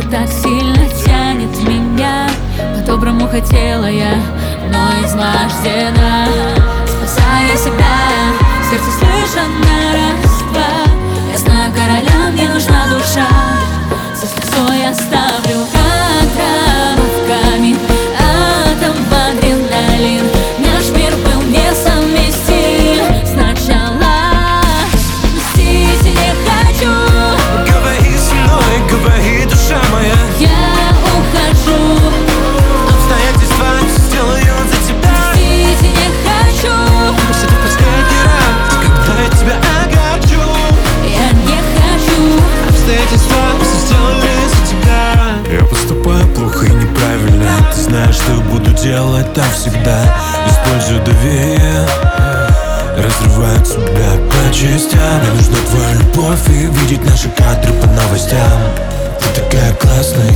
так сильно тянет меня. По-доброму хотела я, но измождена. Спасая себя, сердце слышно раз-два. Я знаю, короля, мне нужна душа. Со слезой я ставлю как трава в камень, атом в адреналин. Наш мир был несовместим сначала. Мстить не хочу. Говори со мной, говори, душа моя. Я ухожу. Обстоятельства сделают за тебя. Мстить не хочу. Пусть это в последний раз, когда я тебя огорчу. Я не хочу. Обстоятельства все сделали за тебя. Я поступаю плохо и неправильно. Ты знаешь, что я буду делать так всегда. Использую доверие, разрывает себя по частям. Мне нужна твоя любовь и видеть наши кадры по новостям. Ты такая классная,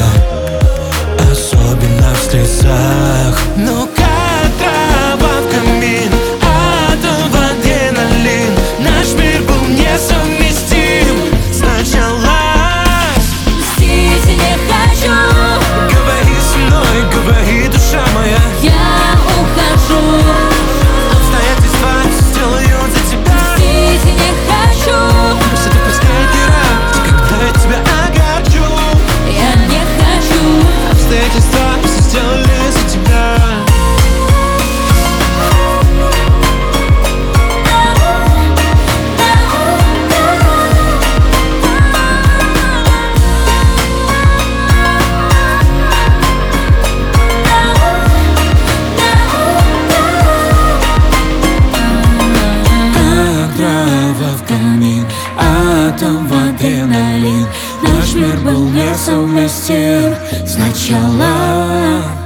особенно в слезах. Ну как трава в камин, атом в адреналин. Наш мир был несовместим сначала. Мстить не хочу. Говори со мной, говори, душа моя. Я ухожу. Обстоятельства сделают за тебя. Мстить не хочу. Пусть это в последний раз, когда я тебя огорчу. Я не хочу. Обстоятельства все сделали за тебя. Как трава в камин, атом в адреналин. Наш мир был несовместим сначала.